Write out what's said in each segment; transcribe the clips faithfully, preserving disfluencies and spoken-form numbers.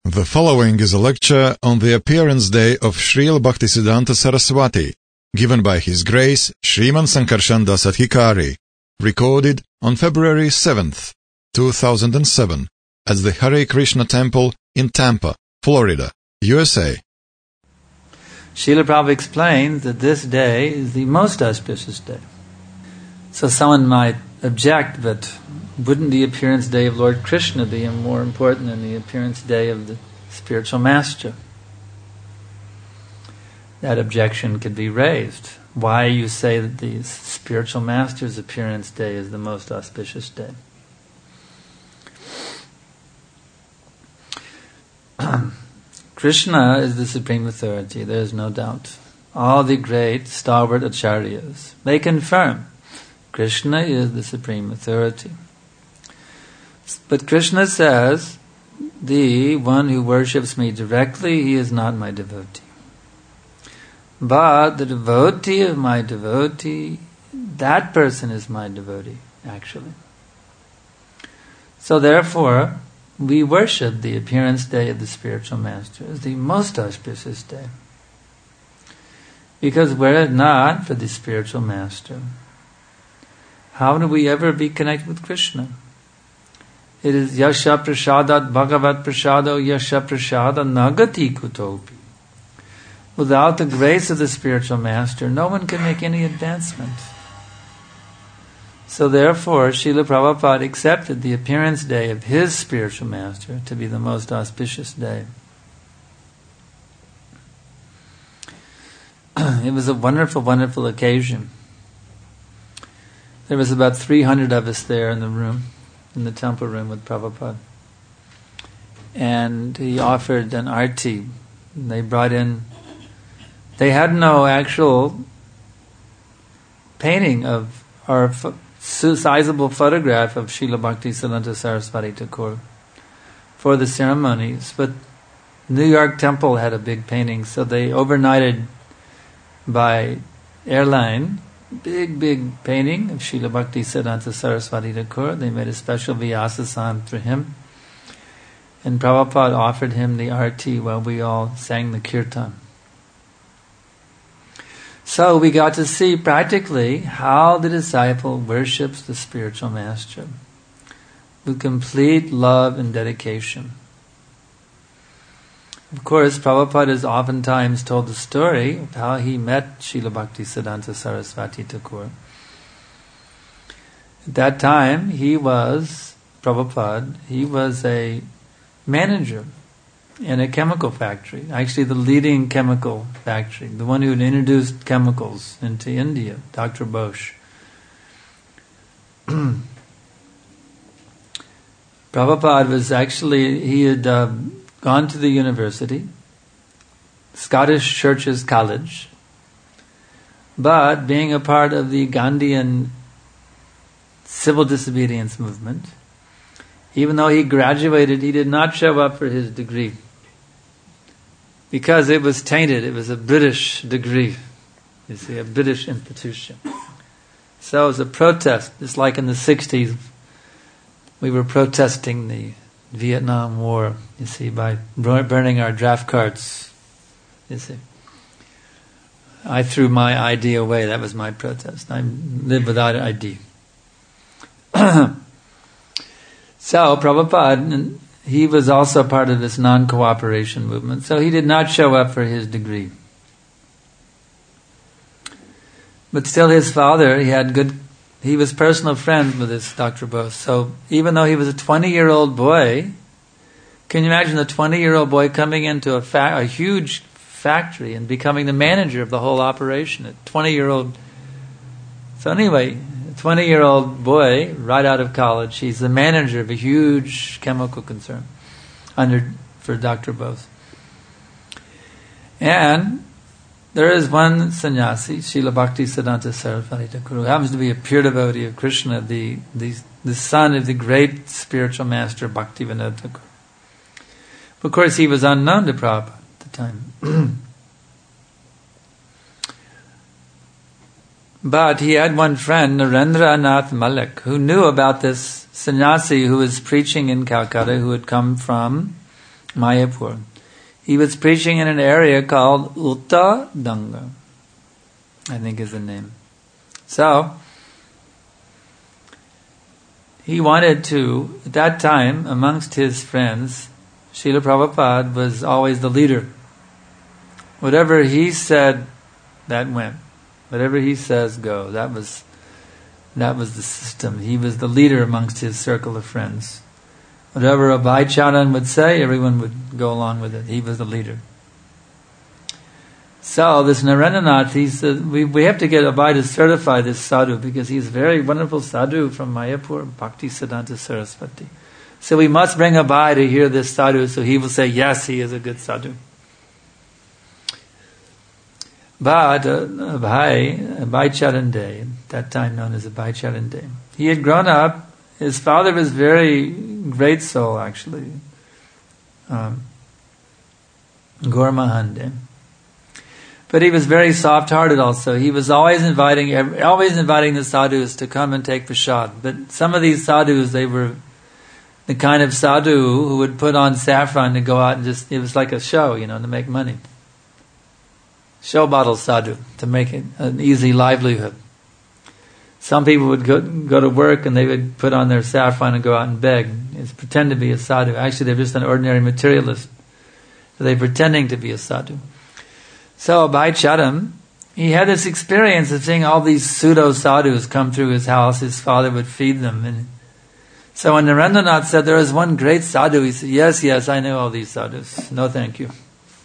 The following is a lecture on the appearance day of Srila Bhaktisiddhanta Saraswati, given by His Grace Sriman Sankarshan Das Adhikari, recorded on February seventh, two thousand seven, at the Hare Krishna Temple in Tampa, Florida, U S A. Srila Prabhupada explains that this day is the most auspicious day. So someone might object, but wouldn't the appearance day of Lord Krishna be more important than the appearance day of the spiritual master? That objection could be raised. Why you say that the spiritual master's appearance day is the most auspicious day? Krishna is the supreme authority, there is no doubt. All the great stalwart acharyas, they confirm Krishna is the supreme authority. But Krishna says, the one who worships me directly, he is not my devotee. But the devotee of my devotee, that person is my devotee, actually. So therefore, we worship the appearance day of the spiritual master as the most auspicious day. Because were it not for the spiritual master, how do we ever be connected with Krishna? It is Yasha Prasadat Bhagavat Prasado Yasha Prasada Nagati Kutopi. Without the grace of the spiritual master, no one can make any advancement. So therefore, Srila Prabhupada accepted the appearance day of his spiritual master to be the most auspicious day. It was a wonderful, wonderful occasion. There was about three hundred of us there in the room, in the temple room with Prabhupada. And he offered an arti. They brought in, they had no actual painting of, or sizable photograph of Srila Bhaktisiddhanta Saraswati Thakur for the ceremonies, but New York Temple had a big painting, so they overnighted by airline, big, big painting of Srila Bhaktisiddhanta Saraswati Thakur. They made a special Vyasasan for him. And Prabhupada offered him the arti while we all sang the kirtan. So we got to see practically how the disciple worships the spiritual master with complete love and dedication. Of course, Prabhupada has oftentimes told the story of how he met Srila Bhaktisiddhanta Saraswati Thakur. At that time, he was, Prabhupada, he was a manager in a chemical factory, actually the leading chemical factory, the one who had introduced chemicals into India, Doctor Bose. Prabhupada was actually, he had uh, gone to the university, Scottish Churches College, but being a part of the Gandhian civil disobedience movement, even though he graduated, he did not show up for his degree because it was tainted. It was a British degree, you see, a British institution. So it was a protest, just like in the sixties, we were protesting the Vietnam War, you see, by burning our draft cards, you see. I threw my I D away, that was my protest. I lived without I D. So, Prabhupada, he was also part of this non-cooperation movement, so he did not show up for his degree. But still his father, he had good, he was personal friends with this Doctor Bose. So even though he was a twenty-year-old boy, can you imagine a twenty-year-old boy coming into a, fa- a huge factory and becoming the manager of the whole operation? A twenty-year-old. So anyway, a twenty-year-old boy, right out of college, he's the manager of a huge chemical concern under for Doctor Bose. And there is one sannyasi, Srila Bhaktisiddhanta Saraswati Thakur, who happens to be a pure devotee of Krishna, the, the, the son of the great spiritual master Bhaktivinoda Thakur. Of course, he was unknown to Prabhupada at the time. But he had one friend, Narendra Nath Malik, who knew about this sannyasi who was preaching in Calcutta, who had come from Mayapur. He was preaching in an area called Utta Danga, I think is the name. So, he wanted to, at that time, amongst his friends, Srila Prabhupada was always the leader. Whatever he said, that went. Whatever he says, go. That was that was the system. He was the leader amongst his circle of friends. Whatever Abhay Charan would say, everyone would go along with it. He was the leader. So this Narendranath, he said, we, we have to get Abhay to certify this sadhu because he's a very wonderful sadhu from Mayapur, Bhakti Siddhanta Saraswati. So we must bring Abhay to hear this sadhu so he will say, yes, he is a good sadhu. But uh, Abhay, Abhay Charan Day, at that time known as Abhay Charan Day, he had grown up. His father was very great soul, actually. Um, Gaur Mahande. But he was very soft-hearted also. He was always inviting, always inviting the sadhus to come and take prasad. But some of these sadhus, they were the kind of sadhu who would put on saffron to go out and just, it was like a show, you know, to make money. Show bottle sadhu, to make it an easy livelihood. Some people would go, go to work and they would put on their saffron and go out and beg. It's pretend to be a sadhu. Actually, they're just an ordinary materialist. So they're pretending to be a sadhu. So Abhay Charan, he had this experience of seeing all these pseudo sadhus come through his house. His father would feed them. And so when Narendranath said there was one great sadhu, he said, yes, yes, I know all these sadhus. No, thank you.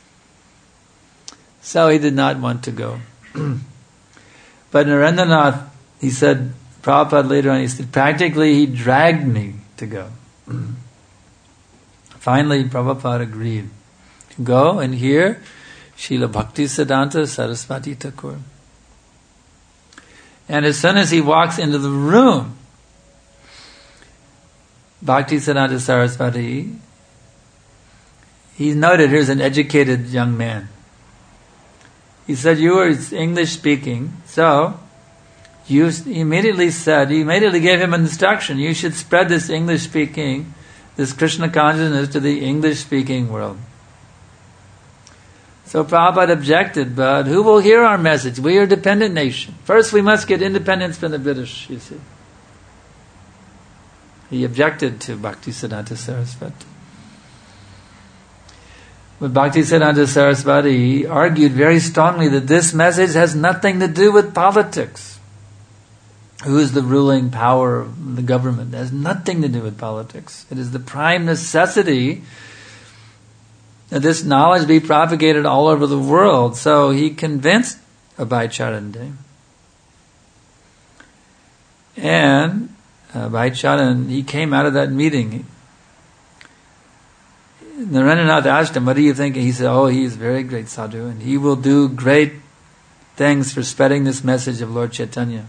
So he did not want to go. But Narendranath, he said, Prabhupada later on, he said, practically he dragged me to go. Finally, Prabhupada agreed to go and hear Srila Bhakti Siddhanta Saraswati Thakur. And as soon as he walks into the room, Bhakti Siddhanta Saraswati, he noted, here's an educated young man. He said, you were English speaking, so you immediately said, he immediately gave him an instruction, you should spread this English speaking, this Krishna consciousness to the English speaking world. So Prabhupada objected, but who will hear our message? We are a dependent nation. First we must get independence from the British, you see. He objected to Bhakti Siddhanta Saraswati. But Bhakti Siddhanta Saraswati argued very strongly that this message has nothing to do with politics. Who is the ruling power of the government? It has nothing to do with politics. It is the prime necessity that this knowledge be propagated all over the world. So he convinced Abhay Charan Day. And Abhay Charan, he came out of that meeting. Narendranath asked him, what do you think? He said, oh, he is a very great sadhu, and he will do great things for spreading this message of Lord Chaitanya.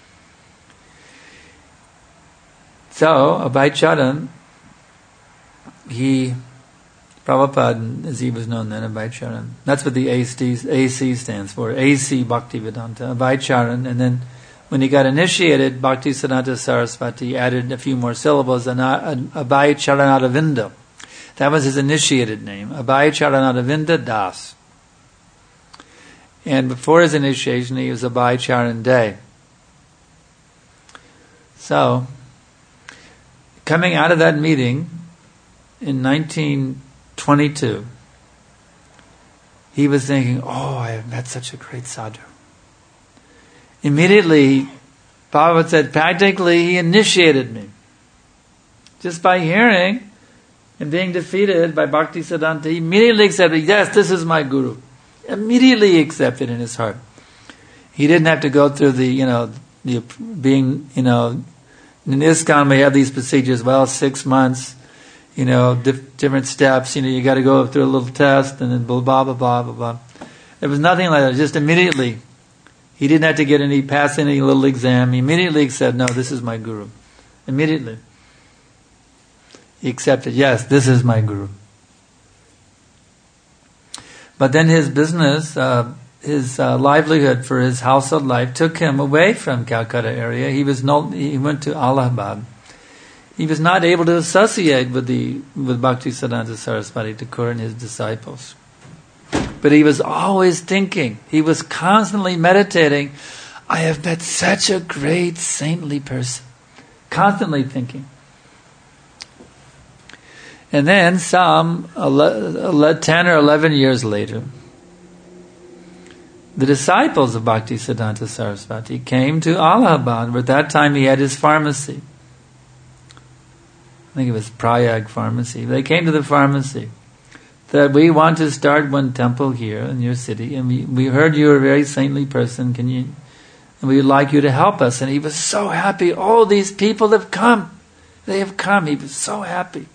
So, Abhay Charan, he, Prabhupada, as he was known then, Abhay Charan, that's what the A C stands for, A C Bhaktivedanta, Abhay Charan, and then when he got initiated, Bhakti Siddhanta Saraswati added a few more syllables, and Abhay Charanadavinda. That was his initiated name, Abhay Charanadavinda Das. And before his initiation, he was Abhay Charan Day. So, coming out of that meeting in nineteen twenty-two, he was thinking, oh, I have met such a great sadhu. Immediately, Prabhupada said, practically he initiated me. Just by hearing and being defeated by Bhakti Siddhanta, he immediately accepted, yes, this is my guru. Immediately accepted in his heart. He didn't have to go through the, you know, the being, you know, in ISKCON we have these procedures, well, six months, you know, dif- different steps, you know, you got to go through a little test and then blah, blah, blah, blah, blah, blah. There was nothing like that, just immediately. He didn't have to get any, pass any little exam. He immediately said, no, this is my guru. Immediately. He accepted, yes, this is my guru. But then his business, uh, his uh, livelihood for his household life took him away from Calcutta area. He was no, he went to Allahabad. he was not able to associate with the with Bhaktisiddhanta Saraswati Thakur and his disciples. But he was always thinking, he was constantly meditating, I have met such a great saintly person. Constantly thinking. And then some ten or eleven years later, the disciples of Bhaktisiddhanta Saraswati came to Allahabad, where at that time he had his pharmacy. I think it was Prayag Pharmacy. They came to the pharmacy. That we want to start one temple here in your city, and we, we heard you're a very saintly person. Can you? And we would like you to help us. And he was so happy. All these people have come. They have come. He was so happy.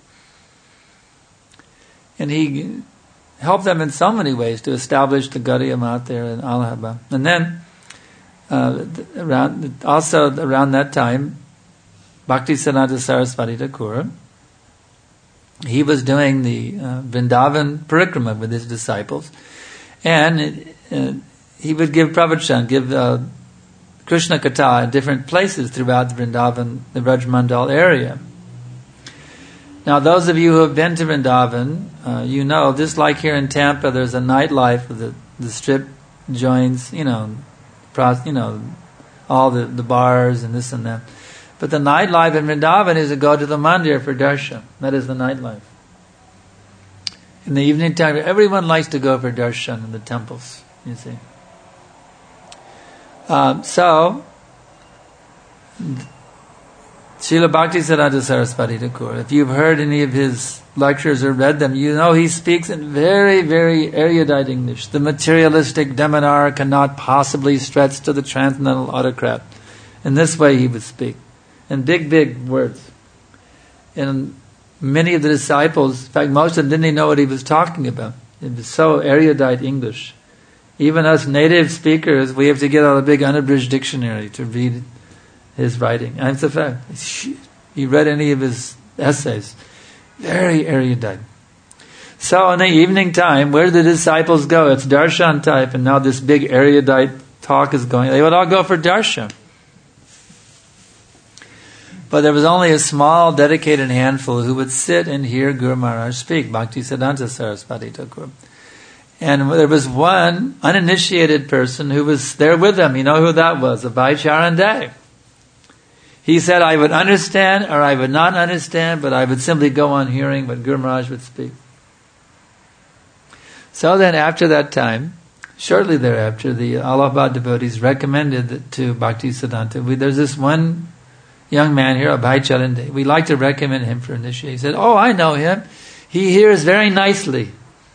And he helped them in so many ways to establish the Gaudiya Math there in Allahabad. And then, uh, around also around that time, Bhaktisiddhanta Saraswati Thakur, he was doing the uh, Vrindavan Parikrama with his disciples, and uh, he would give pravachan, give uh, Krishna Katha in different places throughout the Vrindavan, the Rajmandal area. Now, those of you who have been to Vrindavan, uh, you know, just like here in Tampa, there's a nightlife with the, the strip joints, you know, pros, you know, all the, the bars and this and that. But the nightlife in Vrindavan is to go to the mandir for darshan. That is the nightlife. In the evening time, everyone likes to go for darshan in the temples, you see. Um, so, Srila Bhaktisiddhanta Saraswati Thakur, if you've heard any of his lectures or read them, you know he speaks in very, very erudite English. The materialistic deminar cannot possibly stretch to the transcendental autocrat. In this way he would speak. In big, big words. And many of the disciples, in fact most of them didn't even know what he was talking about. It was so erudite English. Even us native speakers, we have to get out a big unabridged dictionary to read his writing. And it's a fact. You read any of his essays. Very erudite. So in the evening time, where do the disciples go? It's darshan type, and now this big erudite talk is going. They would all go for darshan. But there was only a small, dedicated handful who would sit and hear Guru Maharaj speak, Bhaktisiddhanta Saraswati Thakur. And there was one uninitiated person who was there with them. You know who that was? Abhay Charan De. He said, I would understand or I would not understand, but I would simply go on hearing what Guru Maharaj would speak. So then after that time, shortly thereafter, the Allahabad devotees recommended that to Bhaktisiddhanta. We, there's this one young man here, Abhay Charan De. We like to recommend him for initiation. He said, oh, I know him. He hears very nicely.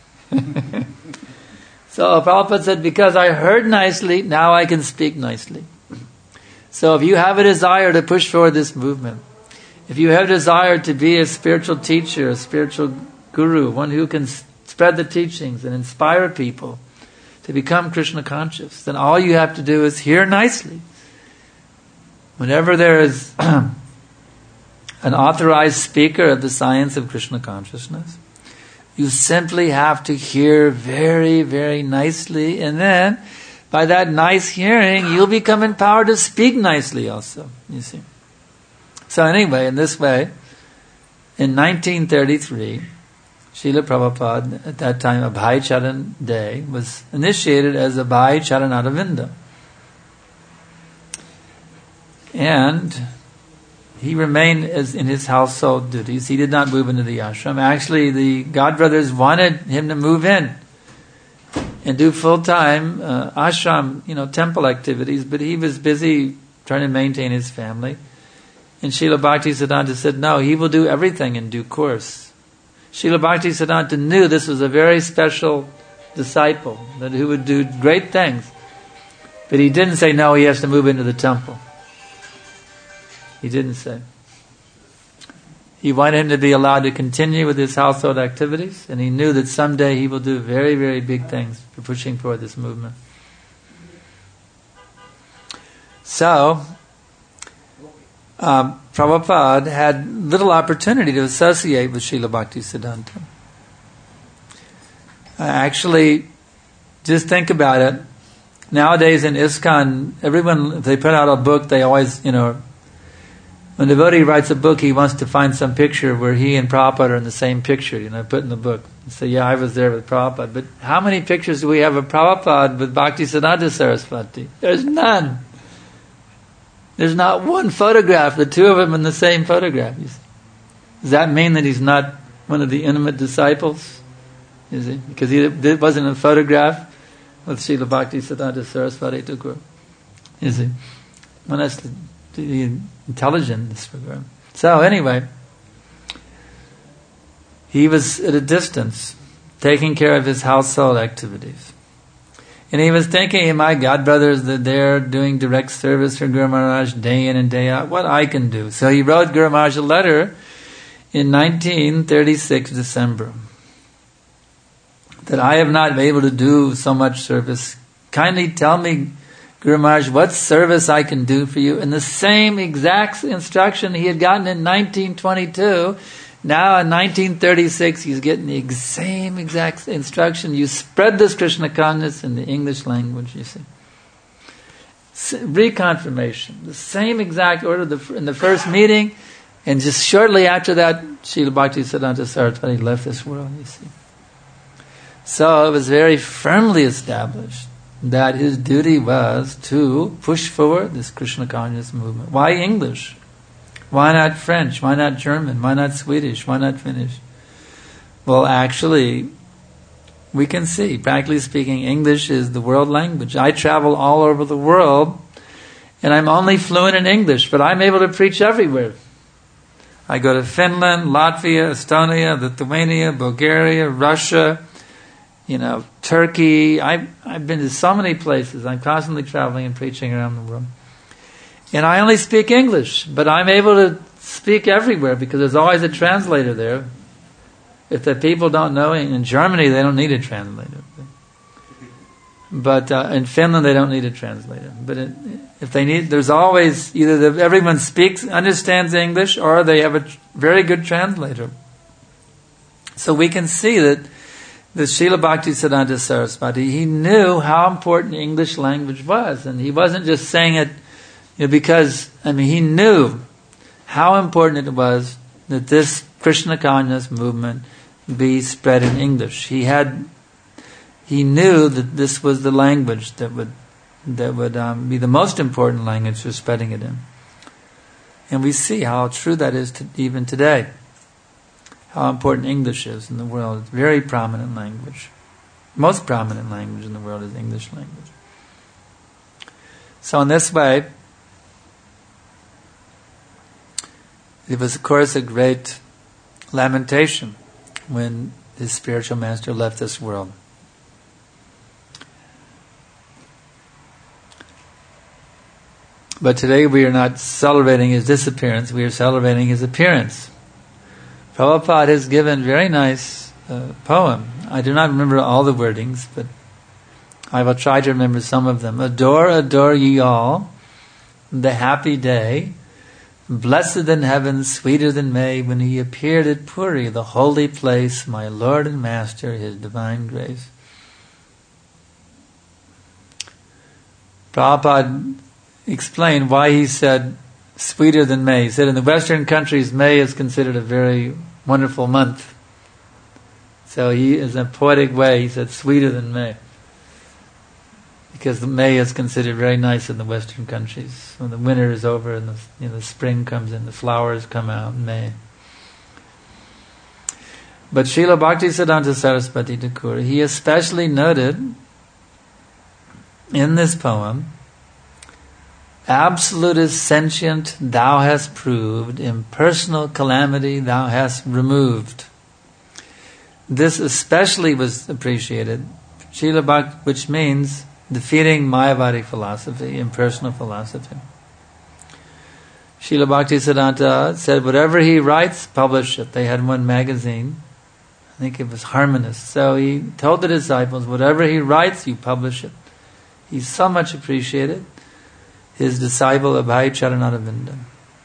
So Prabhupada said, because I heard nicely, now I can speak nicely. So if you have a desire to push forward this movement, if you have a desire to be a spiritual teacher, a spiritual guru, one who can spread the teachings and inspire people to become Krishna conscious, then all you have to do is hear nicely. Whenever there is an authorized speaker of the science of Krishna consciousness, you simply have to hear very, very nicely, and then by that nice hearing, you'll become empowered to speak nicely also, you see. So anyway, in this way, in nineteen thirty-three, Srila Prabhupada, at that time Abhay Charan De, was initiated as Abhay Charanaravinda. And he remained as in his household duties. He did not move into the ashram. Actually, the godbrothers wanted him to move in and do full-time uh, ashram, you know, temple activities, but he was busy trying to maintain his family. And Srila Bhaktisiddhanta said, no, he will do everything in due course. Srila Bhaktisiddhanta knew this was a very special disciple, that who would do great things. But he didn't say, no, he has to move into the temple. He didn't say. He wanted him to be allowed to continue with his household activities, and he knew that someday he will do very, very big things for pushing forward this movement. So, um, Prabhupada had little opportunity to associate with Srila Bhaktisiddhanta. Uh, actually, just think about it. Nowadays in ISKCON, everyone, if they put out a book, they always, you know, When the devotee writes a book, he wants to find some picture where he and Prabhupada are in the same picture, you know, put in the book. So yeah, I was there with Prabhupada. But how many pictures do we have of Prabhupada with Bhaktisiddhanta Saraswati? There's none. There's not one photograph, the two of them in the same photograph. You see. Does that mean that he's not one of the intimate disciples? Is he? Because he it wasn't a photograph with Srila Bhaktisiddhanta Saraswati Thakur. Is he? One has to be intelligent in this regard. So anyway, he was at a distance, taking care of his household activities. And he was thinking, my godbrothers, that they're doing direct service for Guru Maharaj day in and day out, what I can do. So he wrote Guru Maharaj a letter in nineteen thirty-six, December, that I have not been able to do so much service. Kindly tell me, Guru Maharaj, what service I can do for you. And the same exact instruction he had gotten in nineteen twenty-two, now in nineteen thirty-six, he's getting the same exact instruction. You spread this Krishna consciousness in the English language, you see. Reconfirmation. The same exact order in the first meeting, and just shortly after that, Srila Bhaktisiddhanta Saraswati left this world, you see. So it was very firmly established that his duty was to push forward this Krishna consciousness movement. Why English? Why not French? Why not German? Why not Swedish? Why not Finnish? Well, actually, we can see, practically speaking, English is the world language. I travel all over the world, and I'm only fluent in English, but I'm able to preach everywhere. I go to Finland, Latvia, Estonia, Lithuania, Bulgaria, Russia, you know, Turkey. I've, I've been to so many places. I'm constantly traveling and preaching around the world. And I only speak English, but I'm able to speak everywhere because there's always a translator there. If the people don't know, in Germany they don't need a translator. But uh, in Finland they don't need a translator. But it, if they need, there's always either the, everyone speaks, understands English, or they have a tr- very good translator. So we can see that the Srila Bhaktisiddhanta Saraswati, he knew how important English language was, and he wasn't just saying it, you know, because I mean he knew how important it was that this Krishna consciousness movement be spread in English. He had, he knew that this was the language that would that would um, be the most important language for spreading it in. And we see how true that is to, even today. How important English is in the world. It's a very prominent language. Most prominent language in the world is English language. So in this way, it was of course a great lamentation when his spiritual master left this world. But today we are not celebrating his disappearance, we are celebrating his appearance. Prabhupada has given a very nice uh, poem. I do not remember all the wordings, but I will try to remember some of them. Adore, adore ye all, the happy day, blessed in heaven, sweeter than May, when he appeared at Puri, the holy place, my Lord and Master, his divine grace. Prabhupada explained why he said sweeter than May. He said in the Western countries, May is considered a very wonderful month. So he, in a poetic way, he said sweeter than May. Because the May is considered very nice in the Western countries. When the winter is over and the, you know, the spring comes in, the flowers come out in May. But Srila Bhaktisiddhanta Saraswati Thakur, he especially noted in this poem, absolute is sentient, thou hast proved, impersonal calamity thou hast removed. This especially was appreciated, Srila Bhakti, which means defeating Mayavadi philosophy, impersonal philosophy. Srila Bhaktisiddhanta said, whatever he writes, publish it. They had one magazine, I think it was Harmonist. So he told the disciples, whatever he writes, you publish it. He's so much appreciated. His disciple Abhay Charanaravinda,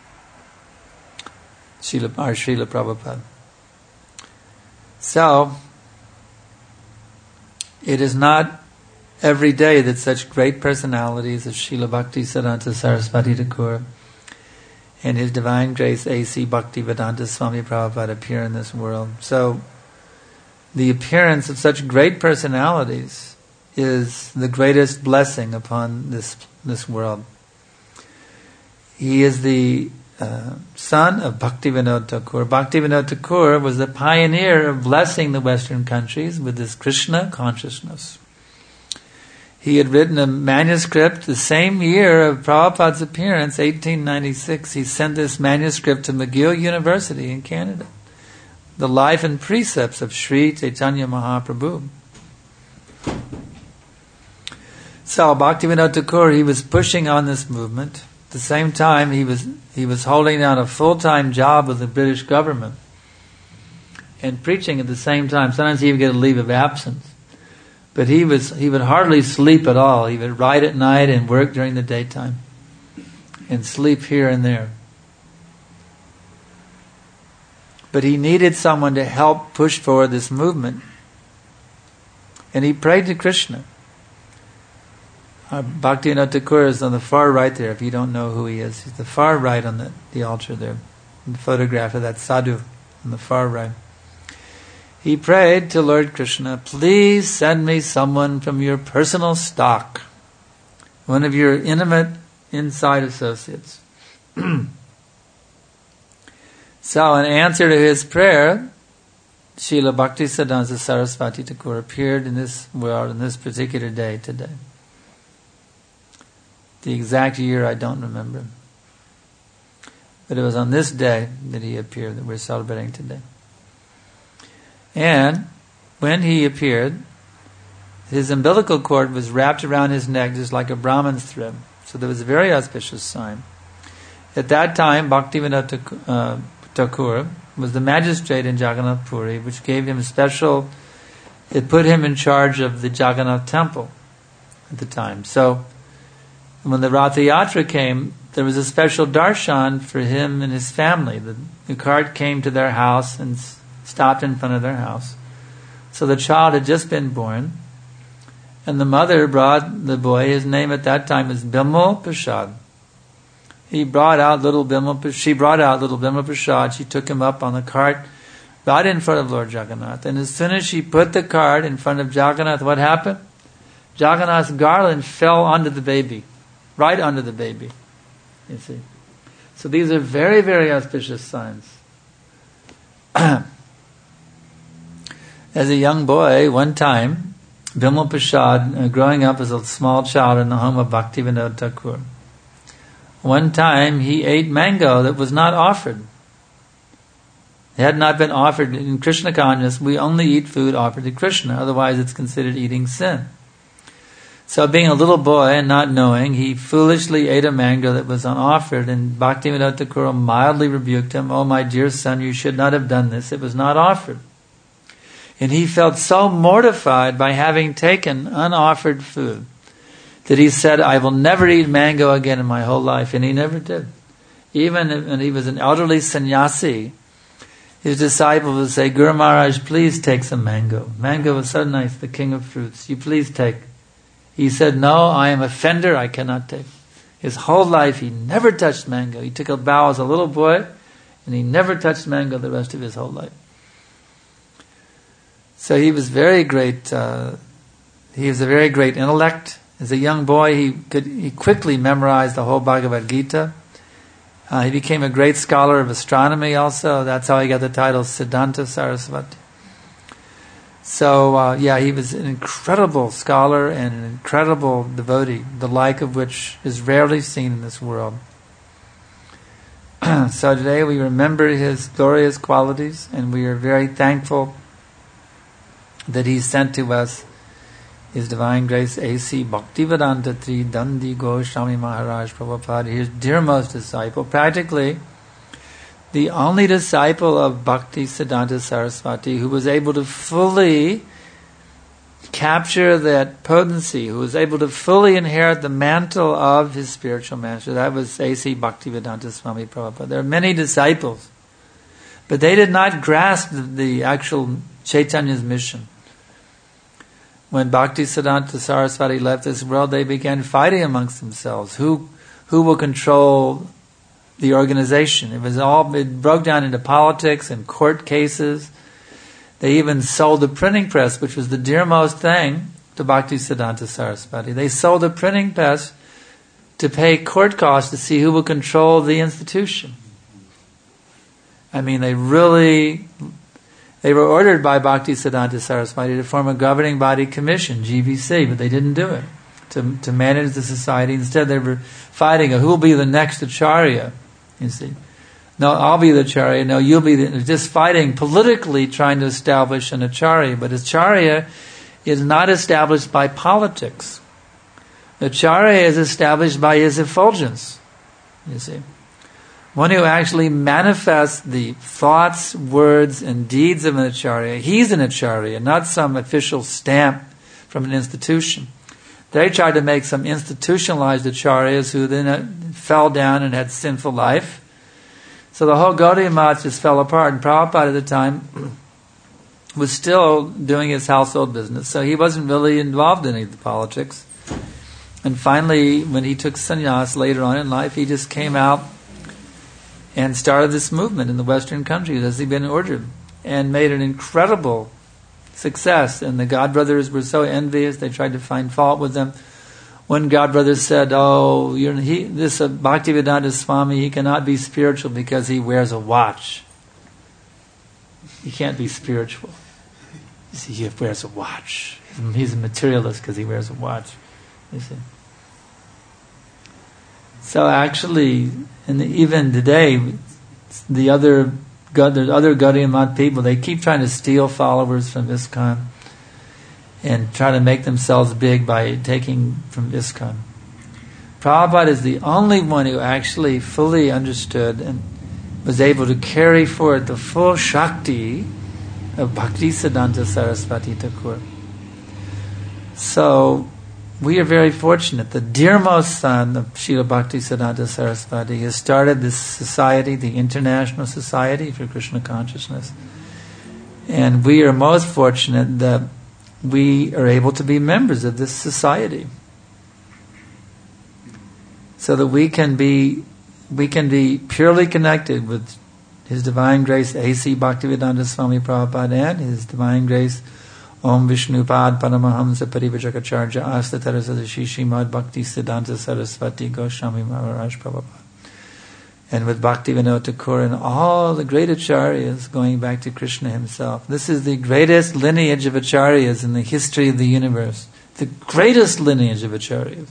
Srila, our Srila Prabhupada. So, it is not every day that such great personalities as Srila Bhaktisiddhanta Saraswati Thakur and His Divine Grace A C Bhaktivedanta Swami Prabhupada appear in this world. So the appearance of such great personalities is the greatest blessing upon this this world. He is the uh, son of Bhaktivinoda Thakur. Bhaktivinoda Thakur was the pioneer of blessing the Western countries with this Krishna consciousness. He had written a manuscript the same year of Prabhupada's appearance, eighteen ninety-six. He sent this manuscript to McGill University in Canada. The Life and Precepts of Sri Chaitanya Mahaprabhu. So Bhaktivinoda Thakur, he was pushing on this movement. At the same time, he was he was holding down a full-time job with the British government and preaching at the same time. Sometimes he would get a leave of absence. But he was he would hardly sleep at all. He would write at night and work during the daytime and sleep here and there. But he needed someone to help push forward this movement. And he prayed to Krishna. Uh, Bhaktivinoda Thakur is on the far right there, if you don't know who he is. He's the far right on the, the altar there. The photograph of that sadhu on the far right. He prayed to Lord Krishna, please send me someone from your personal stock. One of your intimate inside associates. So in answer to his prayer, Srila Bhaktisiddhanta Saraswati Thakur appeared in this world in this particular day today. The exact year I don't remember. But it was on this day that he appeared that we're celebrating today. And when he appeared, his umbilical cord was wrapped around his neck just like a Brahman's thread. So there was a very auspicious sign. At that time, Bhaktivinoda uh, Thakur was the magistrate in Jagannath Puri, which gave him special, it put him in charge of the Jagannath temple at the time. So when the Ratha Yatra came, there was a special darshan for him and his family. The, the cart came to their house and s- stopped in front of their house. So the child had just been born, and the mother brought the boy, his name at that time was Bimal Prasad. He brought out little Bimal, she brought out little Bimal Prasad, she took him up on the cart, right in front of Lord Jagannath. And as soon as she put the cart in front of Jagannath, what happened? Jagannath's garland fell onto the baby. Right under the baby, you see. So these are very, very auspicious signs. As a young boy, one time, Bimal Prasad, uh, growing up as a small child in the home of Bhaktivinoda Thakur, one time he ate mango that was not offered. It had not been offered. In Krishna consciousness, we only eat food offered to Krishna, otherwise it's considered eating sin. So being a little boy and not knowing, he foolishly ate a mango that was unoffered, and Bhaktivinoda Thakur mildly rebuked him, "Oh my dear son, you should not have done this, it was not offered." And he felt so mortified by having taken unoffered food that he said, "I will never eat mango again in my whole life," and he never did. Even when he was an elderly sannyasi, his disciples would say, "Guru Maharaj, please take some mango. Mango is so nice, the king of fruits, you please take." He said, "No, I am a offender, I cannot take." His whole life he never touched mango. He took a vow as a little boy, and he never touched mango the rest of his whole life. So he was very great, uh, he was a very great intellect. As a young boy, he could he quickly memorized the whole Bhagavad Gita. Uh, he became a great scholar of astronomy also. That's how he got the title Siddhanta Saraswati. So, uh, yeah, he was an incredible scholar and an incredible devotee, the like of which is rarely seen in this world. So today we remember his glorious qualities, and we are very thankful that he sent to us His Divine Grace A C Bhaktivedanta Tri Dandi Goswami Maharaj Prabhupada, his dearmost disciple, practically the only disciple of Bhaktisiddhanta Saraswati who was able to fully capture that potency, who was able to fully inherit the mantle of his spiritual master. That was A C Bhaktivedanta Swami Prabhupada. There are many disciples, but they did not grasp the, the actual Chaitanya's mission. When Bhaktisiddhanta Saraswati left this world, they began fighting amongst themselves. Who, who will control the organization. It was all, it broke down into politics and court cases. They even sold the printing press, which was the dearmost thing to Bhaktisiddhanta Saraswati. They sold the printing press to pay court costs to see who would control the institution. I mean, they really, they were ordered by Bhaktisiddhanta Saraswati to form a governing body commission, G B C, but they didn't do it, to, to manage the society. Instead, they were fighting who will be the next Acharya, you see. No, I'll be the Acharya. No, you'll be the... Just fighting politically, trying to establish an Acharya. But Acharya is not established by politics. Acharya is established by his effulgence, you see. One who actually manifests the thoughts, words, and deeds of an Acharya. He's an Acharya, not some official stamp from an institution. They tried to make some institutionalized Acharyas who then fell down and had sinful life. So the whole Gaudiya Math just fell apart, and Prabhupada at the time was still doing his household business, so he wasn't really involved in any of the politics. And finally, when he took sannyas later on in life, he just came out and started this movement in the Western countries as he'd been ordered, and made an incredible success. And the godbrothers were so envious, they tried to find fault with them. One godbrother said, oh, you're, he, this uh, Bhaktivedanta Swami, he cannot be spiritual because he wears a watch. He can't be spiritual. You see, he wears a watch. He's a materialist because he wears a watch. You see. So actually, and even today, the other the other Gaudiya Math people, they keep trying to steal followers from ISKCON and try to make themselves big by taking from ISKCON. Prabhupada is the only one who actually fully understood and was able to carry forth the full Shakti of Bhaktisiddhanta Saraswati Thakur. So, we are very fortunate. The dearmost son of Srila Bhaktisiddhanta Saraswati has started this society, the International Society for Krishna Consciousness. And we are most fortunate that we are able to be members of this society, so that we can be we can be purely connected with His Divine Grace A C Bhaktivedanta Swami Prabhupada and His Divine Grace Om Vishnupad Paramahamsa Parivajakacarya Astatara Sadashi Srimad Bhaktisiddhanta Saraswati Goswami Maharaj Prabhupada, and with Bhaktivinoda Thakur and all the great acharyas going back to Krishna himself. This is the greatest lineage of acharyas in the history of the universe. The greatest lineage of acharyas.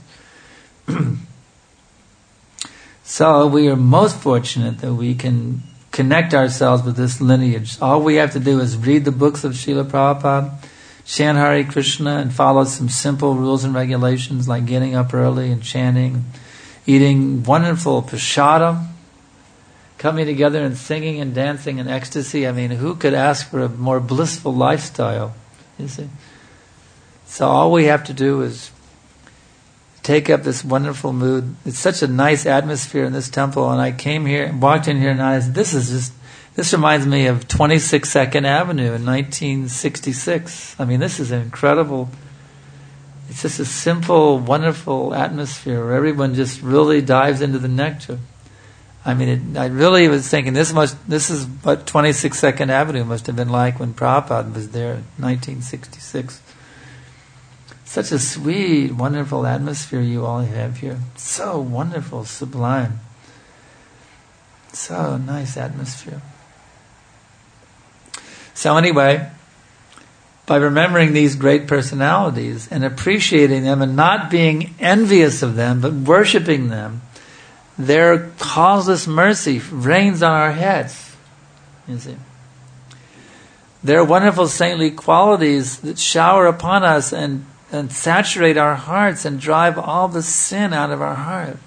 So we are most fortunate that we can connect ourselves with this lineage. All we have to do is read the books of Srila Prabhupada, chant Hare Krishna, and follow some simple rules and regulations like getting up early and chanting, eating wonderful prasadam, coming together and singing and dancing in ecstasy. I mean, who could ask for a more blissful lifestyle? You see? So all we have to do is take up this wonderful mood. It's such a nice atmosphere in this temple, and I came here and walked in here and I said, this is just, this reminds me of twenty-six Second Avenue in nineteen sixty-six. I mean, this is an incredible, it's just a simple, wonderful atmosphere where everyone just really dives into the nectar. I mean, it, I really was thinking this must, this is what twenty-six Second Avenue must have been like when Prabhupada was there in nineteen sixty-six. Such a sweet, wonderful atmosphere you all have here. So wonderful, sublime. So nice atmosphere. So anyway, by remembering these great personalities and appreciating them and not being envious of them, but worshiping them, their causeless mercy rains on our heads. You see. Their wonderful saintly qualities that shower upon us and and saturate our hearts and drive all the sin out of our heart.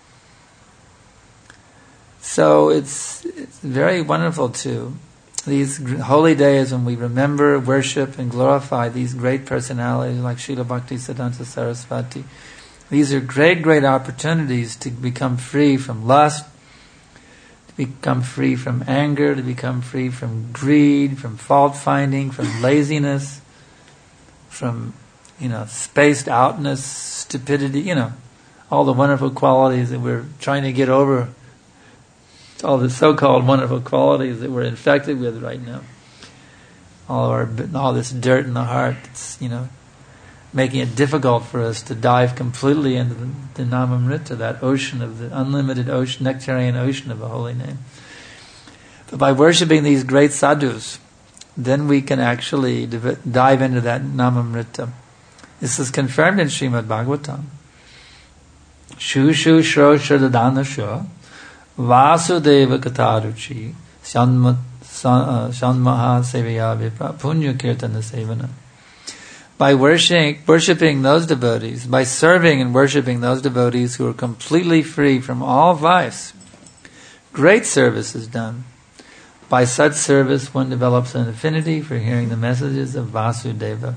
So it's it's very wonderful too. These holy days when we remember, worship, and glorify these great personalities like Srila Bhaktisiddhanta Saraswati. These are great, great opportunities to become free from lust, to become free from anger, to become free from greed, from fault finding, from laziness, from you know, spaced outness, stupidity, you know, all the wonderful qualities that we're trying to get over all the so-called wonderful qualities that we're infected with right now. All our, all this dirt in the heart, it's, you know, making it difficult for us to dive completely into the, the Namamrita, that ocean of the unlimited ocean, nectarian ocean of the holy name. But by worshipping these great sadhus, then we can actually div- dive into that Namamrita. This is confirmed in Srimad Bhagavatam. Shu shu shro shradadana sho Vasudeva Kataruchi Shanmaha Sevaya Vipra Punya Kirtana Sevana. By worshiping, worshiping those devotees, by serving and worshiping those devotees who are completely free from all vice, great service is done. By such service, one develops an affinity for hearing the messages of Vasudeva.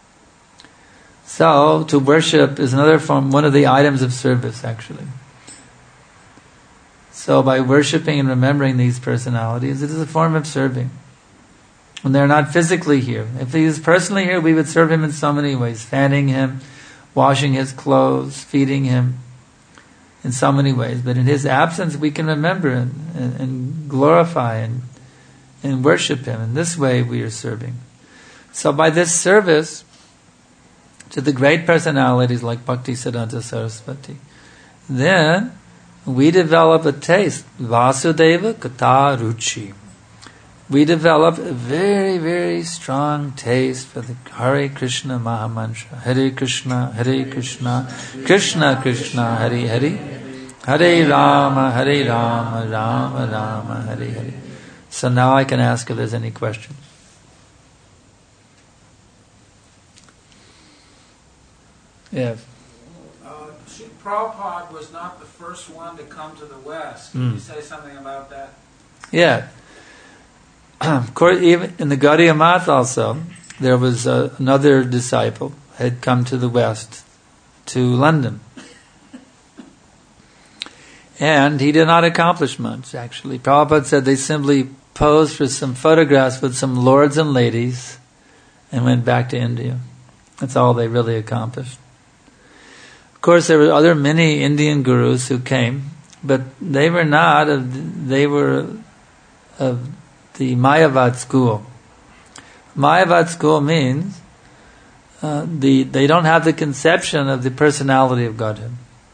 So, to worship is another form, one of the items of service, actually. So by worshipping and remembering these personalities, it is a form of serving. When they're not physically here. If he is personally here, we would serve him in so many ways. Fanning him, washing his clothes, feeding him, in so many ways. But in his absence, we can remember and, and, and glorify and, and worship him. In this way, we are serving. So by this service to the great personalities like Bhaktisiddhanta Saraswati, then we develop a taste, Vasudeva Kata Ruchi. We develop a very, very strong taste for the Hare Krishna Mahamantra. Hare Krishna, Hare Krishna, Krishna Krishna, Hare Hare, Hare Rama, Hare Rama, Rama Rama, Hare Hare. So now I can ask if there's any questions. Yes. Prabhupada was not the first one to come to the West. Can mm. you say something about that? Yeah. Of course, even in the Gaudiya Math also, there was uh, another disciple had come to the West, to London. And he did not accomplish much, actually. Prabhupada said they simply posed for some photographs with some lords and ladies and went back to India. That's all they really accomplished. Of course, there were other many Indian gurus who came, but they were not of, they were of the Mayavad school. Mayavad school means uh, the they don't have the conception of the personality of Godhead.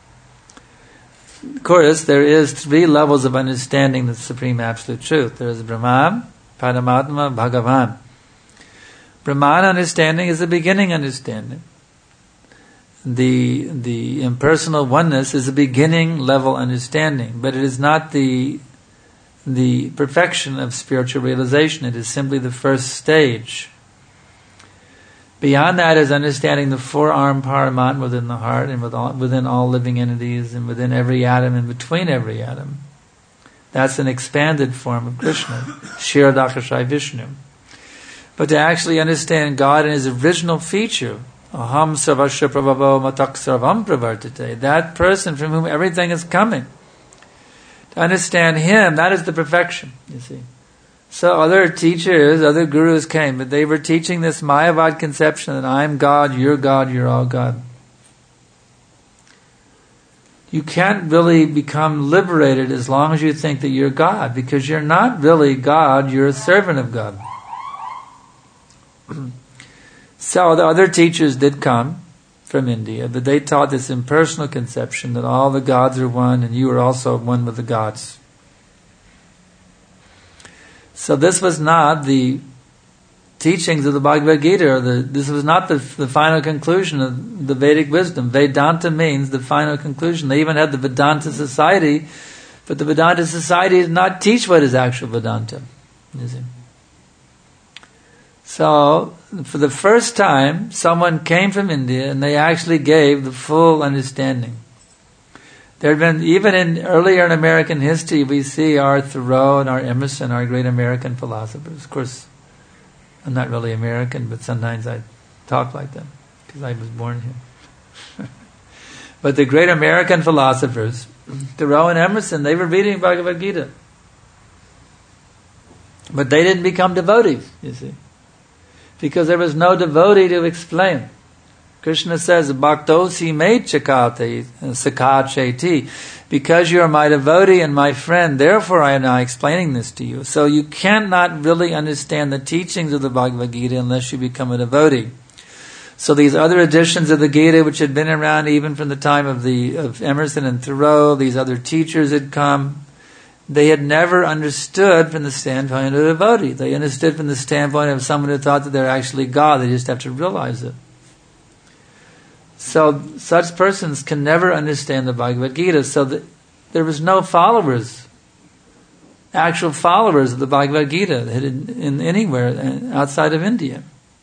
Of course, there is three levels of understanding the Supreme Absolute Truth. There is Brahman, Paramatma, Bhagavan. Brahman understanding is the beginning understanding. The the impersonal oneness is a beginning level understanding, but it is not the the perfection of spiritual realization. It is simply the first stage. Beyond that is understanding the four-armed Paramatma within the heart and with all, within all living entities and within every atom and between every atom. That's an expanded form of Krishna, Kshirodakashayi Vishnu. But to actually understand God in His original feature, Aham Sarvasya Prabhavo Matak Sarvam Pravartate, that person from whom everything is coming. To understand Him, that is the perfection, you see. So other teachers, other gurus came, but they were teaching this Mayavad conception that I'm God, you're God, you're all God. You can't really become liberated as long as you think that you're God, because you're not really God, you're a servant of God. So the other teachers did come from India, but they taught this impersonal conception that all the gods are one and you are also one with the gods. So this was not the teachings of the Bhagavad Gita, or the, this was not the, the final conclusion of the Vedic wisdom. Vedanta means the final conclusion. They even had the Vedanta Society, but the Vedanta Society did not teach what is actual Vedanta. You see? So, for the first time, someone came from India and they actually gave the full understanding. There had been, even in earlier in American history, we see our Thoreau and our Emerson, our great American philosophers. Of course, I'm not really American, but sometimes I talk like them because I was born here. But the great American philosophers, Thoreau and Emerson, they were reading Bhagavad Gita. But they didn't become devotees, you see. Because there was no devotee to explain. Krishna says, Bhaktosi me chakate sakacheti. because you are my devotee and my friend, therefore I am now explaining this to you. So you cannot really understand the teachings of the Bhagavad Gita unless you become a devotee. So these other editions of the Gita, which had been around even from the time of the of Emerson and Thoreau, these other teachers had come, they had never understood from the standpoint of a devotee. They understood from the standpoint of someone who thought that they're actually God. They just have to realize it. So such persons can never understand the Bhagavad Gita. So the, there was no followers, actual followers of the Bhagavad Gita in, in anywhere outside of India.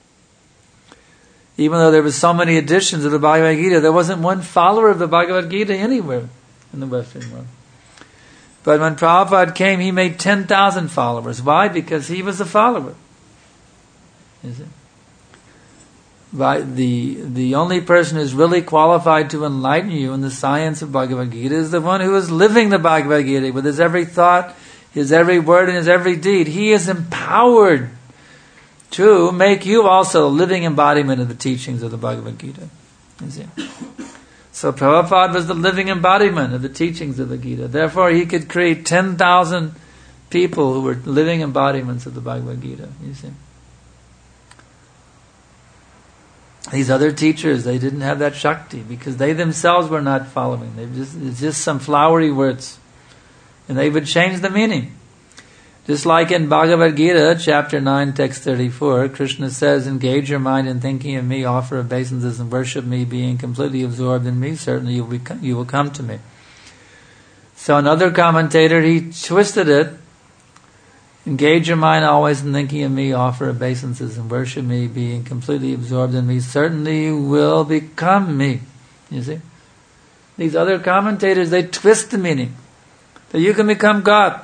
Even though there were so many editions of the Bhagavad Gita, there wasn't one follower of the Bhagavad Gita anywhere in the Western world. But when Prabhupada came, he made ten thousand followers. Why? Because he was a follower. Is it? By the the only person who's really qualified to enlighten you in the science of Bhagavad Gita is the one who is living the Bhagavad Gita with his every thought, his every word, and his every deed. He is empowered to make you also a living embodiment of the teachings of the Bhagavad Gita. You see? So Prabhupada was the living embodiment of the teachings of the Gita. Therefore, he could create ten thousand people who were living embodiments of the Bhagavad Gita. You see? These other teachers, they didn't have that Shakti because they themselves were not following. They just, it's just some flowery words. And they would change the meaning. Just like in Bhagavad Gita, chapter nine, text thirty-four, Krishna says, engage your mind in thinking of me, offer obeisances and worship me, being completely absorbed in me, certainly you will, become, you will come to me. So another commentator, he twisted it. Engage your mind always in thinking of me, offer obeisances and worship me, being completely absorbed in me, certainly you will become me. You see? These other commentators, they twist the meaning. That you can become God.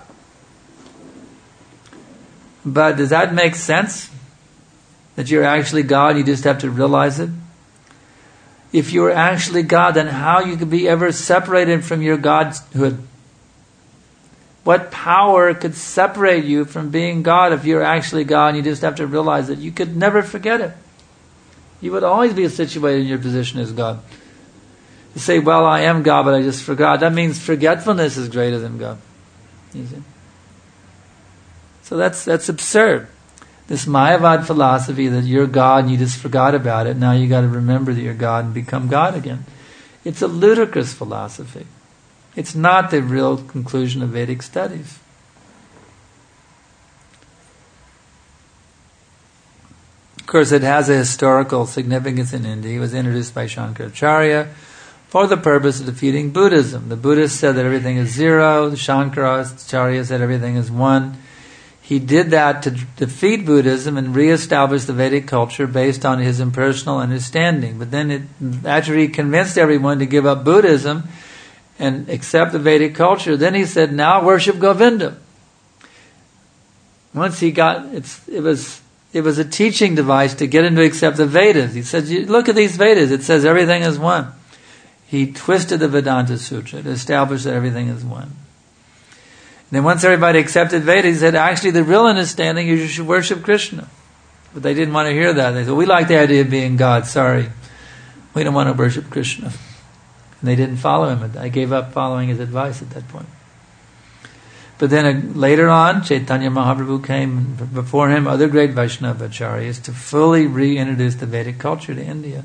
But does that make sense? That you're actually God, you just have to realize it? If you're actually God, then how you could be ever separated from your Godhood? What power could separate you from being God if you're actually God and you just have to realize it? You could never forget it. You would always be situated in your position as God. You say, well, I am God, but I just forgot. That means forgetfulness is greater than God. You see? So that's that's absurd. This Mayavad philosophy that you're God and you just forgot about it, now you got to remember that you're God and become God again. It's a ludicrous philosophy. It's not the real conclusion of Vedic studies. Of course, it has a historical significance in India. It was introduced by Shankaracharya for the purpose of defeating Buddhism. The Buddhists said that everything is zero. The Shankaracharya said everything is one. He did that to defeat Buddhism and reestablish the Vedic culture based on his impersonal understanding. But then it, after he convinced everyone to give up Buddhism and accept the Vedic culture, then he said, now worship Govinda. Once he got, it's, it was it was a teaching device to get him to accept the Vedas. He said, look at these Vedas, it says everything is one. He twisted the Vedanta Sutra to establish that everything is one. And then once everybody accepted Vedas, he said, actually the real understanding is you should worship Krishna. But they didn't want to hear that. They said, we like the idea of being God, sorry. We don't want to worship Krishna. And they didn't follow him. I gave up following his advice at that point. But then uh, later on, Chaitanya Mahaprabhu came before him, other great Vaishnava acharyas, to fully reintroduce the Vedic culture to India.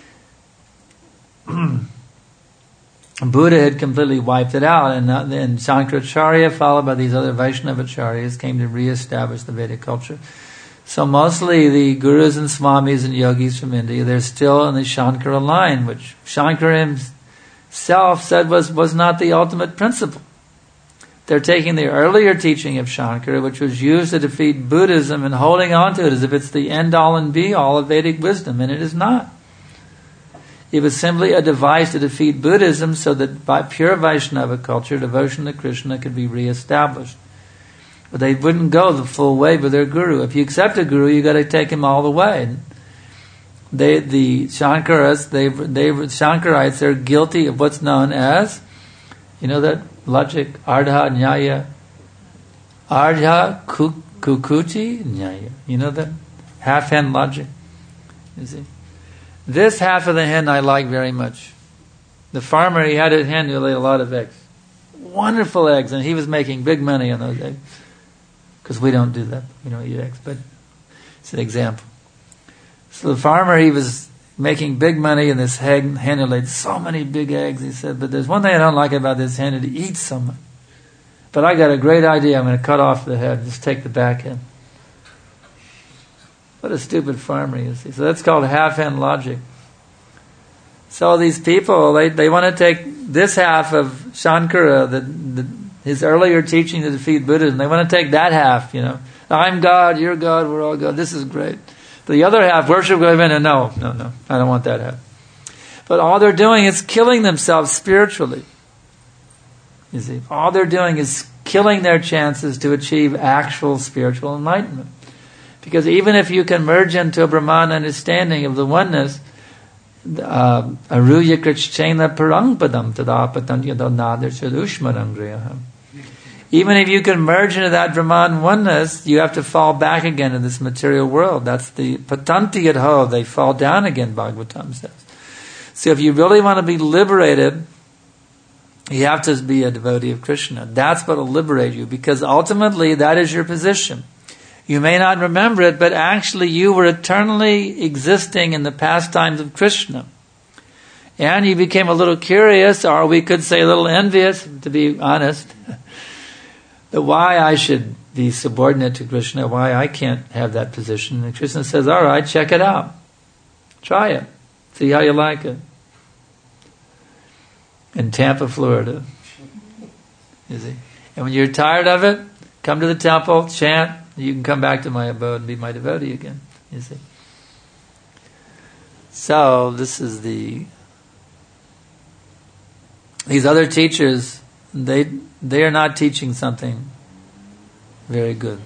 Buddha had completely wiped it out, and then Shankaracharya, followed by these other Vaishnava acharyas, came to re-establish the Vedic culture. So mostly the gurus and swamis and yogis from India, they're still in the Shankara line, which Shankara himself said was, was not the ultimate principle. They're taking the earlier teaching of Shankara, which was used to defeat Buddhism, and holding on to it as if it's the end-all and be-all of Vedic wisdom, and it is not. It was simply a device to defeat Buddhism so that by pure Vaishnava culture, devotion to Krishna could be re-established. But they wouldn't go the full way with their guru. If you accept a guru, you got to take him all the way. They, the Shankaras, they, they, Shankarites, they're guilty of what's known as, you know that logic, Ardha Nyaya, Ardha Kukuti Nyaya. You know that half-hen logic. You see. This half of the hen I like very much. The farmer, he had a hen who laid a lot of eggs. wonderful eggs, and he was making big money on those eggs. Because we don't do that. We don't eat eggs, but it's an example. So the farmer, he was making big money, and this hen, hen laid so many big eggs. He said, but there's one thing I don't like about this hen, it eats so much. But I got a great idea. I'm going to cut off the head, just take the back end. What a stupid farmer, you see. So that's called half-hen logic. So these people, they, they want to take this half of Shankara, the, the, his earlier teaching to defeat Buddhism, they want to take that half, you know. I'm God, you're God, we're all God, this is great. The other half, worship Govinda, no, no, no, I don't want that half. But all they're doing is killing themselves spiritually. You see, all they're doing is killing their chances to achieve actual spiritual enlightenment. Because even if you can merge into a Brahman understanding of the oneness, aruya krichchena parangpadam tadapatam yadonadar chadushmarangriyaham. Even if you can merge into that Brahman oneness, you have to fall back again in this material world. That's the patanti yadho, they fall down again, Bhagavatam says. So if you really want to be liberated, you have to be a devotee of Krishna. That's what will liberate you, because ultimately that is your position. You may not remember it, but actually you were eternally existing in the pastimes of Krishna. And you became a little curious, or we could say a little envious, to be honest, that why I should be subordinate to Krishna, why I can't have that position. And Krishna says, all right, check it out. Try it. See how you like it. In Tampa, Florida. You see? And when you're tired of it, come to the temple, chant, you can come back to my abode and be my devotee again. You see? So, this is the... These other teachers, they they are not teaching something very good.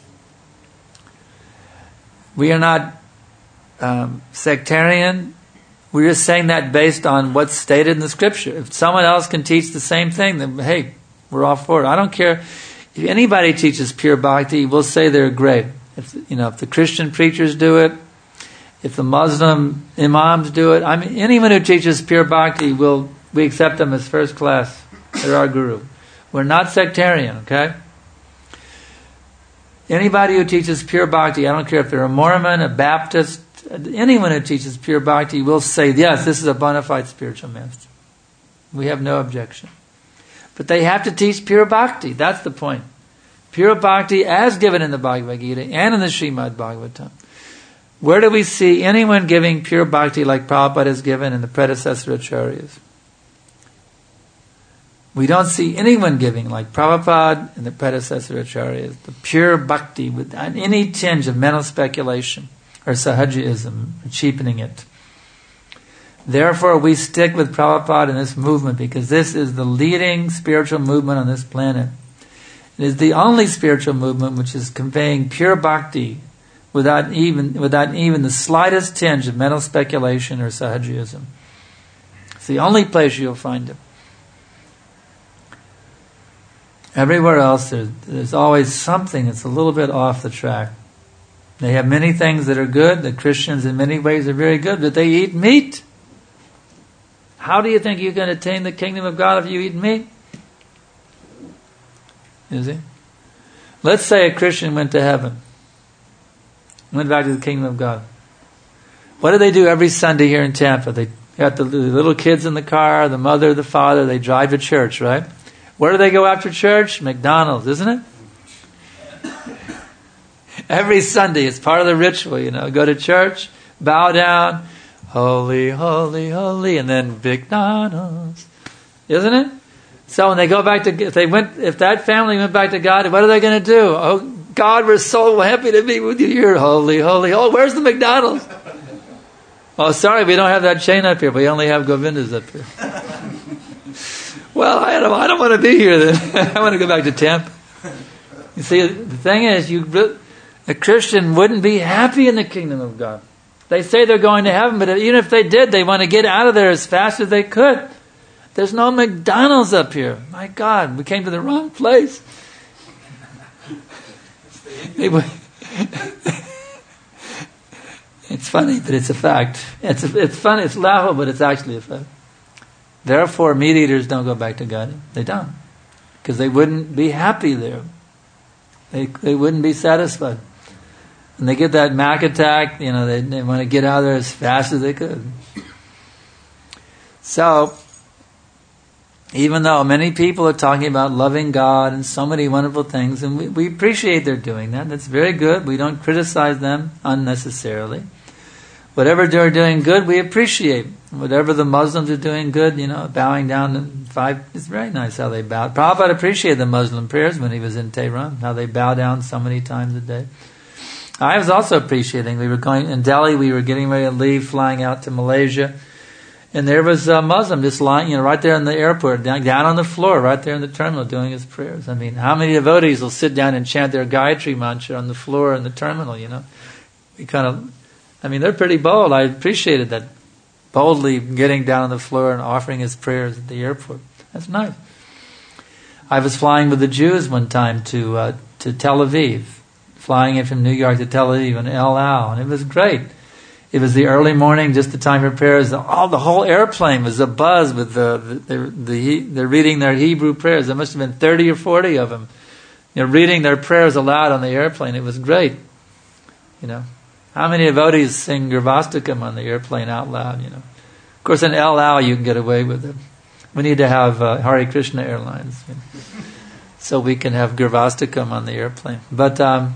We are not um, sectarian. We're just saying that based on what's stated in the scripture. If someone else can teach the same thing, then hey, we're all for it. I don't care if anybody teaches pure bhakti. We'll say they're great. If you know, if the Christian preachers do it, if the Muslim imams do it, I mean, anyone who teaches pure bhakti, will we accept them as first class. They're our guru. We're not sectarian, okay? Anybody who teaches pure bhakti, I don't care if they're a Mormon, a Baptist, anyone who teaches pure bhakti will say, yes, this is a bona fide spiritual master. We have no objection. But they have to teach pure bhakti. That's the point. Pure bhakti as given in the Bhagavad Gita and in the Srimad Bhagavatam. Where do we see anyone giving pure bhakti like Prabhupada has given in the predecessor acharyas? We don't see anyone giving like Prabhupada and the predecessor acharyas, the pure bhakti without any tinge of mental speculation or sahajaism, or cheapening it. Therefore, we stick with Prabhupada in this movement because this is the leading spiritual movement on this planet. It is the only spiritual movement which is conveying pure bhakti without even without even the slightest tinge of mental speculation or sahajaism. It's the only place you'll find it. Everywhere else, there's, there's always something that's a little bit off the track. They have many things that are good. The Christians in many ways are very good, but they eat meat. How do you think you can attain the kingdom of God if you eat meat? You see? Let's say a Christian went to heaven. Went back to the kingdom of God. What do they do every Sunday here in Tampa? They got the, the little kids in the car, the mother, the father, they drive to church, right? Where do they go after church? McDonald's, isn't it? Every Sunday, it's part of the ritual, you know. Go to church, bow down, holy, holy, holy, and then McDonald's, isn't it? So when they go back to, if they went, if that family went back to God, what are they going to do? Oh God, we're so happy to be with you. You're holy, holy. Oh, where's the McDonald's? Oh, sorry, we don't have that chain up here. We only have Govindas up here. Well, I don't, I don't want to be here then. I want to go back to Tampa. You see, the thing is, you, a Christian wouldn't be happy in the kingdom of God. They say they're going to heaven, but even if they did, they want to get out of there as fast as they could. There's no McDonald's up here. My God, we came to the wrong place. It's funny, but it's a fact. It's a, it's funny, it's laughable, but it's actually a fact. Therefore, meat eaters don't go back to God. They don't. because they wouldn't be happy there. They they wouldn't be satisfied. And they get that Mac attack, you know, they, they want to get out of there as fast as they could. So, even though many people are talking about loving God and so many wonderful things, and we, we appreciate they're doing that, that's very good. We don't criticize them unnecessarily. Whatever they're doing good, we appreciate. Whatever the Muslims are doing good, you know, bowing down to five, it's very nice how they bow. Prabhupada appreciated the Muslim prayers when he was in Tehran, how they bow down so many times a day. I was also appreciating, we were going, in Delhi, we were getting ready to leave, flying out to Malaysia, and there was a Muslim just lying, you know, right there in the airport, down, down on the floor, right there in the terminal, doing his prayers. I mean, how many devotees will sit down and chant their Gayatri mantra on the floor in the terminal, you know? We kind of, I mean, they're pretty bold. I appreciated that, boldly getting down on the floor and offering his prayers at the airport. That's nice. I was flying with the Jews one time to uh, to Tel Aviv, flying in from New York to Tel Aviv in El Al, and it was great. It was the early morning, just the time for prayers. All the whole airplane was abuzz with the the, the, the they're reading their Hebrew prayers. There must have been thirty or forty of them, you know, reading their prayers aloud on the airplane. It was great, you know. How many devotees sing Gurvastakam on the airplane out loud, you know? Of course, in El Al you can get away with it. We need to have uh, Hare Krishna Airlines, you know, so we can have Gurvastakam on the airplane. But um,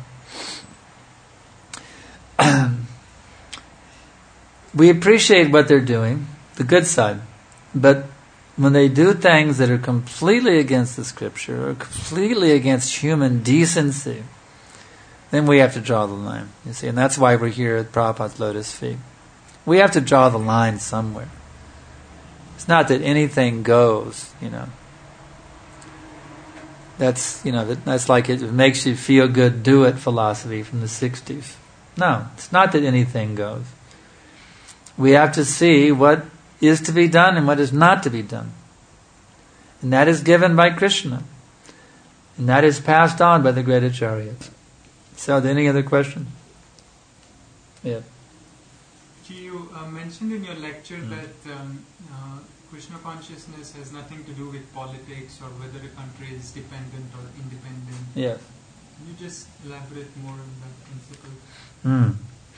we appreciate what they're doing, the good side. But when they do things that are completely against the scripture or completely against human decency, then we have to draw the line, you see. And that's why we're here at Prabhupada's Lotus Feet. We have to draw the line somewhere. It's not that anything goes, you know. That's, you know, that's like it makes you feel good, do it philosophy from the sixties. No, it's not that anything goes. We have to see what is to be done and what is not to be done. And that is given by Krishna. And that is passed on by the great acharyas. So, any other questions? Yeah. You uh, mentioned in your lecture mm. that um, uh, Krishna consciousness has nothing to do with politics or whether a country is dependent or independent. Yes. Can you just elaborate more on that principle? Mm.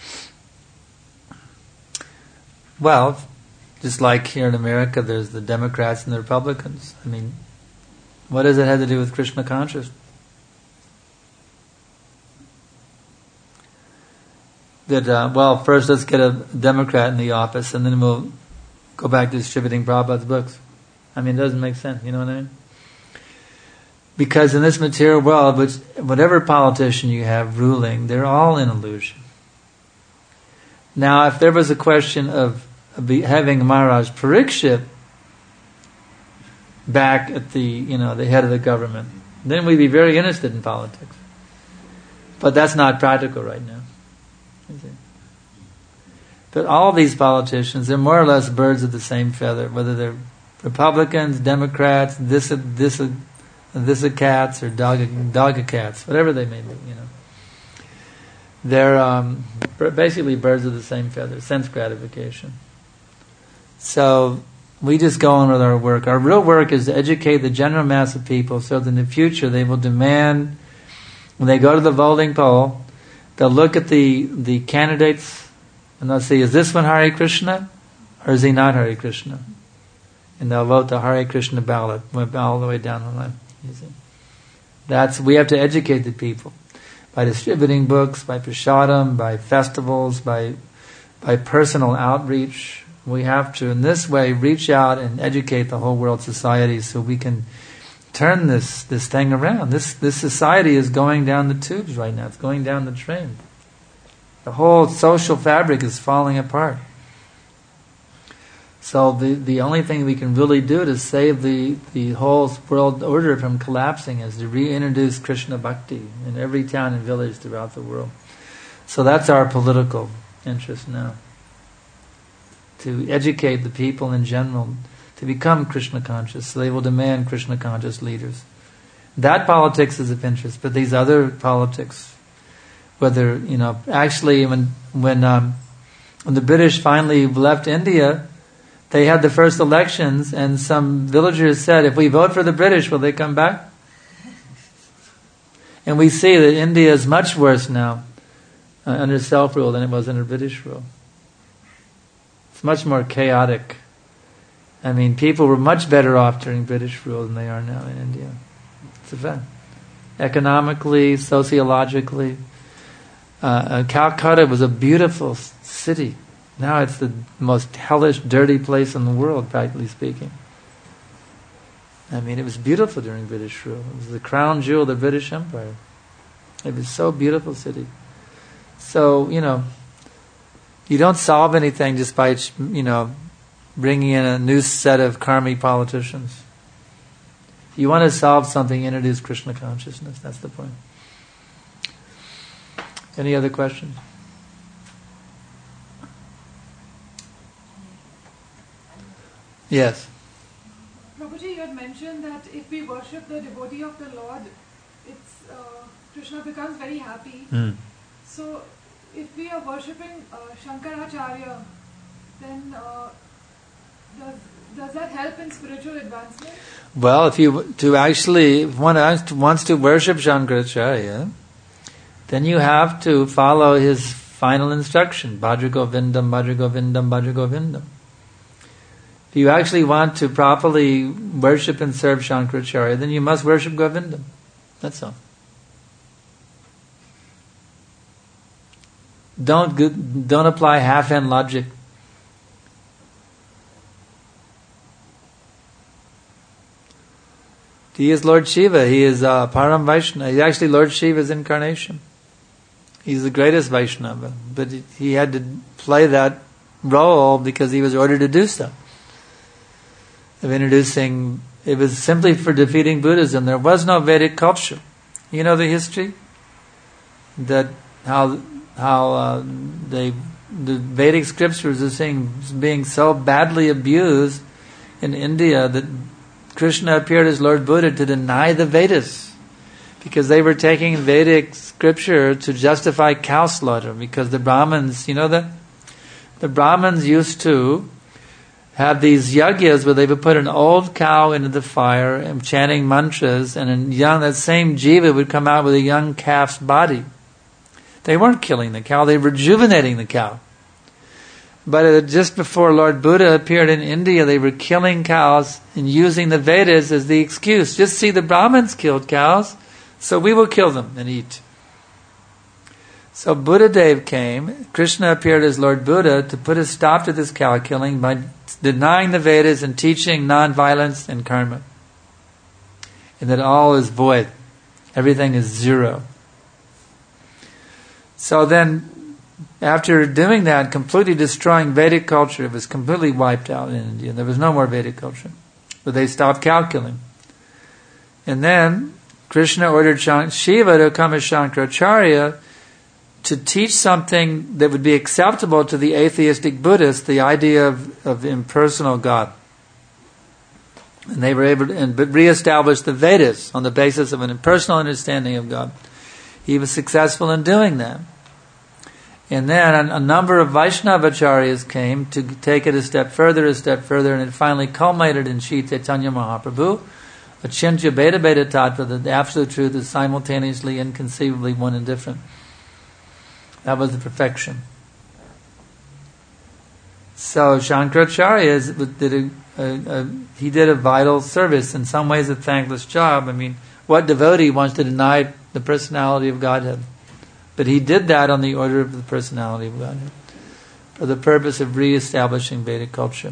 Well, just like here in America, there's the Democrats and the Republicans. I mean, what does it have to do with Krishna consciousness? That, uh, well, first let's get a Democrat in the office and then we'll go back to distributing Prabhupada's books. I mean, it doesn't make sense, you know what I mean? Because in this material world, which whatever politician you have ruling, they're all in illusion. Now, if there was a question of having Maharaj Parikshit back at the, you know, the head of the government, then we'd be very interested in politics. But that's not practical right now. But all these politicians, they're more or less birds of the same feather, whether they're Republicans, Democrats, this this this cats or dog dog cats, whatever they may be, you know. They're um, basically birds of the same feather, sense gratification. So we just go on with our work. Our real work is to educate the general mass of people so that in the future they will demand, when they go to the voting poll, they'll look at the, the candidates and they'll say, is this one Hare Krishna or is he not Hare Krishna? And they'll vote the Hare Krishna ballot all the way down the line. You see? That's, we have to educate the people by distributing books, by prasadam, by festivals, by by personal outreach. We have to, in this way, reach out and educate the whole world society so we can turn this, this thing around. This this society is going down the tubes right now. It's going down the train. The whole social fabric is falling apart. So the, the only thing we can really do to save the, the whole world order from collapsing is to reintroduce Krishna Bhakti in every town and village throughout the world. So that's our political interest now. To educate the people in general to become Krishna conscious, so they will demand Krishna conscious leaders. That politics is of interest, but these other politics, whether, you know, actually when when um, when the British finally left India, they had the first elections, and some villagers said, if we vote for the British, will they come back? And we see that India is much worse now uh, under self-rule than it was under British rule. It's much more chaotic. I mean, people were much better off during British rule than they are now in India. It's a fact. Economically, sociologically. Uh, uh, Calcutta was a beautiful s- city. Now it's the most hellish, dirty place in the world, practically speaking. I mean, it was beautiful during British rule. It was the crown jewel of the British Empire. It was so beautiful city. So, you know, you don't solve anything just by, you know, bringing in a new set of karmi politicians. If you want to solve something, introduce Krishna consciousness. That's the point. Any other questions? Yes. Prabhuji, you had mentioned that if we worship the devotee of the Lord, it's uh, Krishna becomes very happy. Mm. So, if we are worshipping uh, Shankaracharya, then uh, does does that help in spiritual advancement? Well, if you to actually if one wants to worship Shankaracharya, then you have to follow his final instruction: Bhadra Govindam, Bhadra Govindam, Bhadra Govindam. If you actually want to properly worship and serve Shankaracharya, then you must worship Govindam. That's all. Don't don't apply half-end logic. He is Lord Shiva. He is uh, Param Vaishnava. He's actually Lord Shiva's incarnation. He's the greatest Vaishnava, but he had to play that role because he was ordered to do so. Of introducing, it was simply for defeating Buddhism. There was no Vedic culture. You know the history? That how how uh, they the Vedic scriptures are saying, being so badly abused in India that Krishna appeared as Lord Buddha to deny the Vedas, because they were taking Vedic scripture to justify cow slaughter. Because the Brahmins, you know that the Brahmins used to have these yagyas where they would put an old cow into the fire and chanting mantras, and a young, that same jiva would come out with a young calf's body. They weren't killing the cow, they were rejuvenating the cow. But uh, just before Lord Buddha appeared in India, they were killing cows and using the Vedas as the excuse. Just see, the Brahmins killed cows, so we will kill them and eat. So Buddha Dev came, Krishna appeared as Lord Buddha to put a stop to this cow killing by denying the Vedas and teaching non-violence and karma. And that all is void. Everything is zero. So then, after doing that, completely destroying Vedic culture, it was completely wiped out in India. There was no more Vedic culture. But they stopped cow killing. And then, Krishna ordered Shiva to come as Shankaracharya to teach something that would be acceptable to the atheistic Buddhists, the idea of, of impersonal God. And they were able to and, but reestablish the Vedas on the basis of an impersonal understanding of God. He was successful in doing that. And then a, a number of Vaishnavacharyas came to take it a step further, a step further, and it finally culminated in Sri Chaitanya Mahaprabhu, Achintya Beda Beda Tattva, that the absolute truth is simultaneously, inconceivably one and different. That was the perfection. So Shankaracharya did a, a, a, he did a vital service, in some ways a thankless job. I mean, what devotee wants to deny the personality of Godhead? But he did that on the order of the personality of Godhead, for the purpose of re-establishing Vedic culture.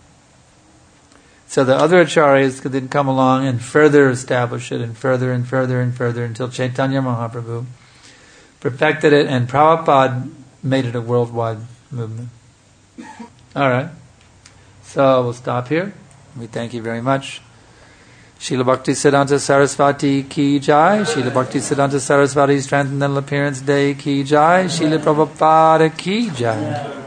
So the other acharyas could then come along and further establish it, and further and further and further, until Chaitanya Mahaprabhu perfected it, and Prabhupada made it a worldwide movement. All right. So we'll stop here. We thank you very much. Srila Bhakti Siddhanta Saraswati ki jai. Srila Bhakti Siddhanta Saraswati's Transcendental Appearance Day ki jai. Srila Prabhupada ki jai.